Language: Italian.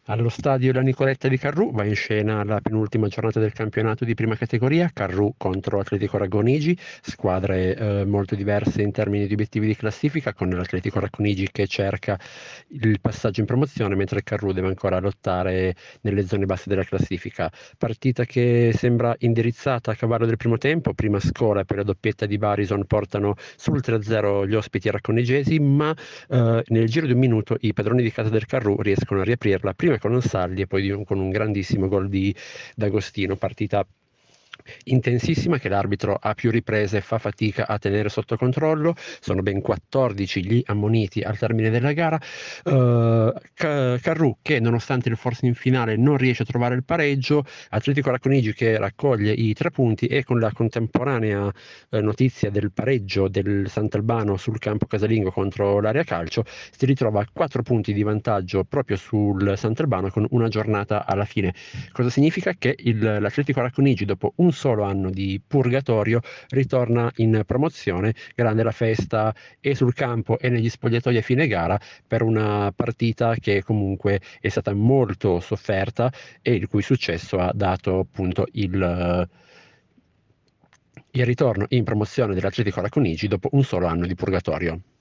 Allo stadio La Nicoletta di Carrù va in scena la penultima giornata del campionato di prima categoria, Carrù contro Atletico Raggonigi, squadre molto diverse in termini di obiettivi di classifica, con l'Atletico Raggonigi che cerca il passaggio in promozione, mentre il Carrù deve ancora lottare nelle zone basse della classifica. Partita che sembra indirizzata a cavallo del primo tempo, prima Scola e poi la doppietta di Barison portano sul 3-0 gli ospiti racconigesi, ma nel giro di un minuto i padroni di casa del Carrù riescono a riaprirla, prima con Ansaldi e poi con un grandissimo gol di D'Agostino, partita intensissima che l'arbitro a più riprese fa fatica a tenere sotto controllo. Sono ben 14 gli ammoniti al termine della gara. Carrù che nonostante il force in finale non riesce a trovare il pareggio, Atletico Racconigi che raccoglie i 3 punti, e con la contemporanea notizia del pareggio del Sant'Albano sul campo casalingo contro l'Area Calcio, si ritrova a 4 punti di vantaggio proprio sul Sant'Albano con una giornata alla fine. Cosa significa? Che l'Atletico Racconigi, dopo un solo anno di purgatorio, ritorna in promozione. Grande la festa e sul campo e negli spogliatoi a fine gara, per una partita che comunque è stata molto sofferta e il cui successo ha dato appunto il ritorno in promozione dell'Atletico Racconigi dopo un solo anno di purgatorio.